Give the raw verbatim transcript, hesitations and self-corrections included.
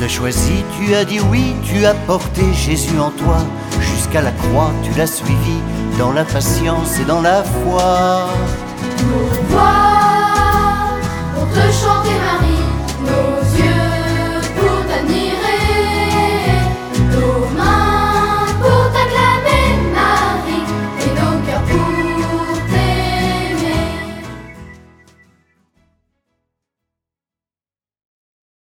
t'as choisi, tu as dit oui, tu as porté Jésus en toi. Jusqu'à la croix, tu l'as suivi dans la patience et dans la foi. Pourquoi